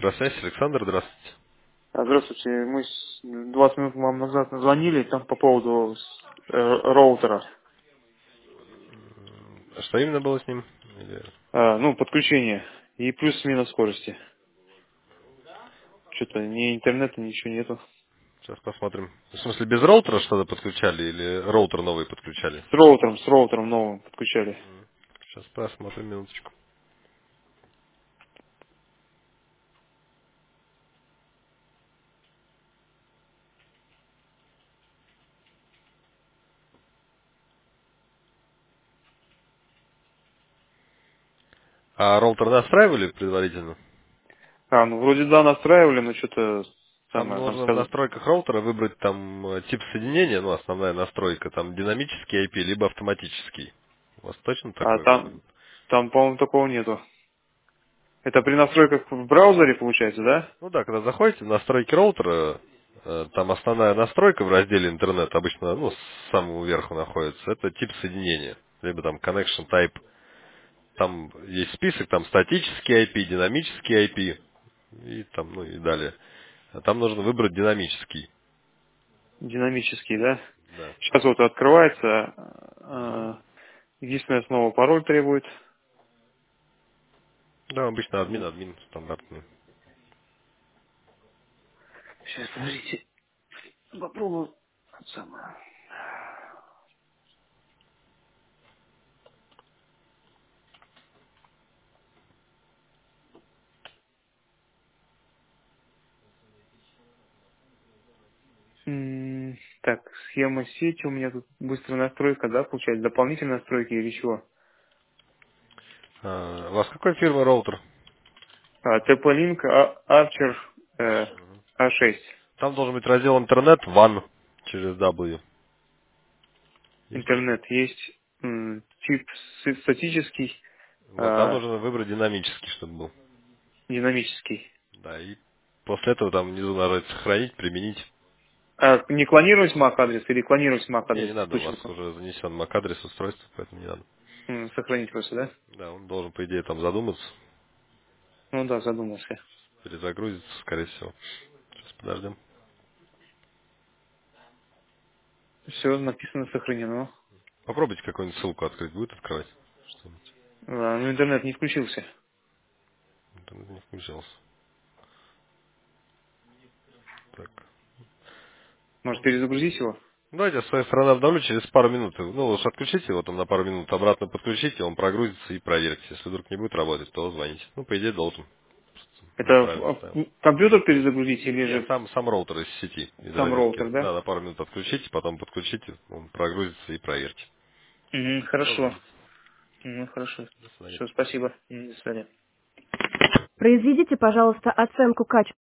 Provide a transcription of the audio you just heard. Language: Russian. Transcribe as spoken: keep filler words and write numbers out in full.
Красавец Александр, здравствуйте. А, Здравствуйте. Мы с- двадцать минут вам назад звонили там по поводу э, роутера. А что именно было с ним? Или- А, ну, подключение. И плюс-минус скорости. Что-то ни интернета, ничего нету. Сейчас посмотрим. В смысле, без роутера что-то подключали или роутер новый подключали? С роутером, с роутером новым подключали. Сейчас посмотрим, минуточку. А роутер настраивали предварительно? А, ну вроде да, настраивали, но что-то Там самое, нам нужно в сказали. настройках роутера выбрать там э, тип соединения, ну, основная настройка, там динамический ай пи, либо автоматический. У вас точно А такое было? там, там, по-моему, такого нету. Это при настройках в браузере получается, да? Ну да, когда заходите в настройки роутера, э, там основная настройка в разделе интернет обычно, ну, с самого верху находится, это тип соединения, либо там connection type. Там есть список, там статический ай пи, динамический ай пи и там, ну и далее. А там нужно выбрать динамический. Динамический, да? Да. Сейчас вот открывается. Мгм. э, Единственное, снова пароль требует. Да, обычно админ, админ стандартный. Сейчас, подождите. Попробую. Самое. М, Так, схема сети у меня тут быстрая настройка, да, получается, дополнительные настройки или чего? А, у вас какой фирмы роутер? А, ти пи-Link А- Archer э, а шесть. Там должен быть раздел интернет ван через W. Есть такой? Интернет есть. М, Тип с- статический, Вот, там а, нужно выбрать динамический, чтобы был. динамический. Да, и после этого там внизу нажать сохранить, применить. А не клонировать мак адрес или клонировать мак Не, адрес не надо, у вас точно? уже занесен мак адрес устройства, поэтому не надо. М, Сохранить просто, да? Да, он должен, по идее, там задуматься, Ну да, задумался. перезагрузиться, скорее всего. Сейчас подождем. Все, написано сохранено. Попробуйте какую-нибудь ссылку открыть, будет открывать? Что-нибудь. А, ну интернет не включился. Интернет не включился. Так. Может перезагрузить его? Ну, давайте я с своей стороны обновлю через пару минут. Ну, лучше отключите его там на пару минут, обратно подключите, он прогрузится и проверьте. Если вдруг не будет работать, то звоните. Ну, по идее, должен. Это Неправильно в- ставил. в- компьютер перезагрузить или Нет, же сам, сам роутер из сети, из сам розетки. роутер, да? Да, на пару минут отключите, потом подключите, он прогрузится и проверьте. Мгм, Ну, хорошо. звоните. Ну, хорошо. До свидания. Все, спасибо. М, До свидания. Произведите, пожалуйста, оценку качества.